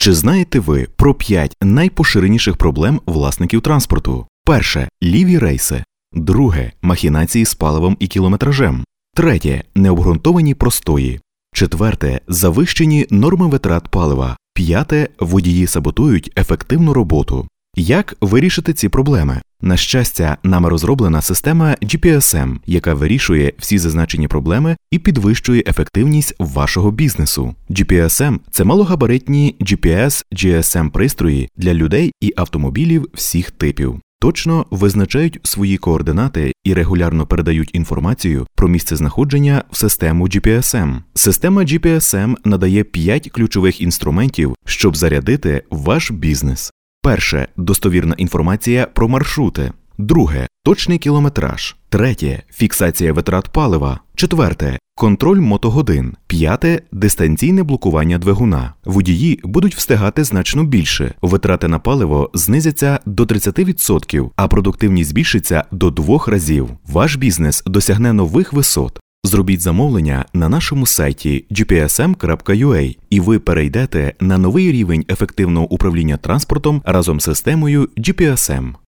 Чи знаєте ви про 5 найпоширеніших проблем власників транспорту? Перше – ліві рейси. Друге – махінації з паливом і кілометражем. Третє – необґрунтовані простої. Четверте – завищені норми витрат палива. П'яте – водії саботують ефективну роботу. Як вирішити ці проблеми? На щастя, нами розроблена система GPSM, яка вирішує всі зазначені проблеми і підвищує ефективність вашого бізнесу. GPSM – це малогабаритні GPS/GSM-пристрої для людей і автомобілів всіх типів. Точно визначають свої координати і регулярно передають інформацію про місцезнаходження в систему GPSM. Система GPSM надає 5 ключових інструментів, щоб зарядити ваш бізнес. Перше – достовірна інформація про маршрути. Друге – точний кілометраж. Третє – фіксація витрат палива. Четверте – контроль мотогодин. П'яте – дистанційне блокування двигуна. Водії будуть встигати значно більше. Витрати на паливо знизяться до 30%, а продуктивність збільшиться до 2 разів. Ваш бізнес досягне нових висот. Зробіть замовлення на нашому сайті gpsm.ua і ви перейдете на новий рівень ефективного управління транспортом разом з системою GPSM.